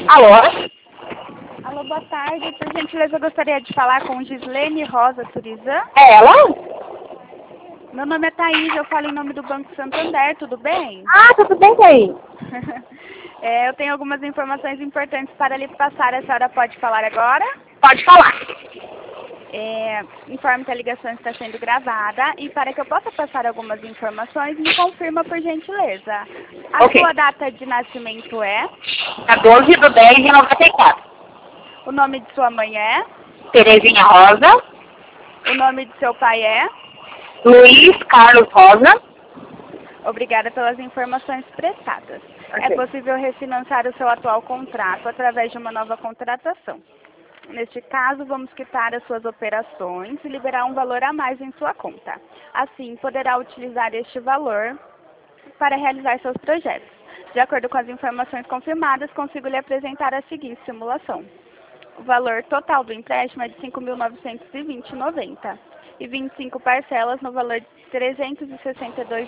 Alô? Alô, boa tarde. Por gentileza, eu gostaria de falar com Gislene Rosa Turizan. É ela? Meu nome é Thaís, eu falo em nome do Banco Santander, tudo bem? Ah, tudo bem, Thaís? Eu tenho algumas informações importantes para lhe passar. A senhora pode falar agora? Pode falar. Informe que a ligação está sendo gravada e para que eu possa passar algumas informações, me confirma por gentileza. A Ok. sua data de nascimento é? É 12/10/94. O nome de sua mãe é? Terezinha Rosa. O nome de seu pai é? Luiz Carlos Rosa. Obrigada pelas informações prestadas. Ok. É possível refinanciar o seu atual contrato através de uma nova contratação. Neste caso, vamos quitar as suas operações e liberar um valor a mais em sua conta. Assim, poderá utilizar este valor para realizar seus projetos. De acordo com as informações confirmadas, consigo lhe apresentar a seguinte simulação. O valor total do empréstimo é de R$ 5.920,90 e 25 parcelas no valor de R$ 362,00.